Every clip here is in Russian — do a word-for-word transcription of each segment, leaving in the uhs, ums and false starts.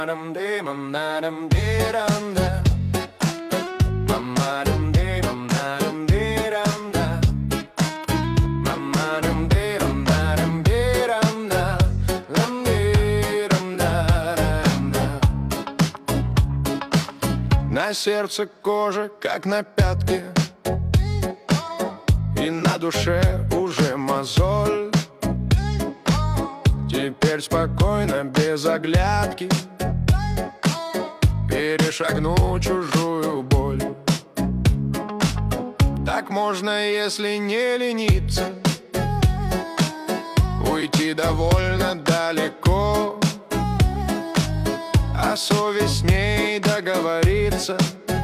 На сердце кожа, как на пятке, и на душе уже мозоль. Теперь спокойно, без оглядки, перешагну чужую боль. Так можно, если не лениться, уйти довольно далеко, а совесть с ней договориться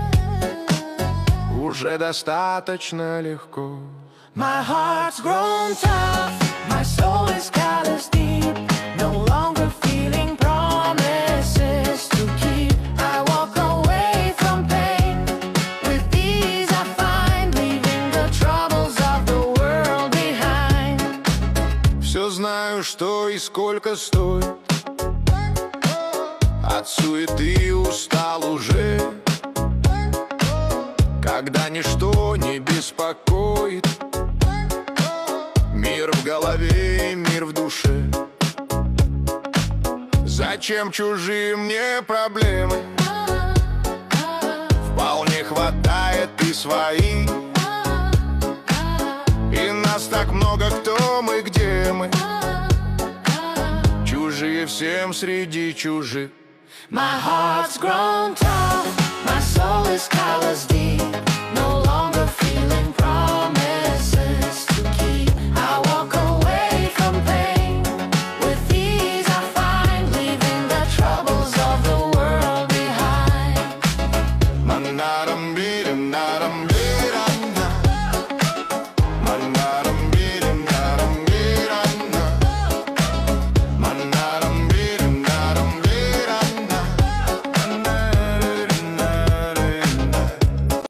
уже достаточно легко. My heart's grown tough, my soul is callous deep, no longer feeling promises to keep. I walk away from pain, with ease I find, leaving the troubles of the world behind. Все знаю, что и сколько стоит, от суеты устал уже, когда ничто не беспокоит. Мир в голове и мир в душе. Зачем чужие мне проблемы? Вполне хватает и своих. И нас так много, кто мы, где мы. Чужие всем среди чужих. My heart's grown tough, my soul is callous deep, no longer feeling promises to keep. I walk away from pain, with ease I find, leaving the troubles of the world behind. Manadam, bidam, nadam,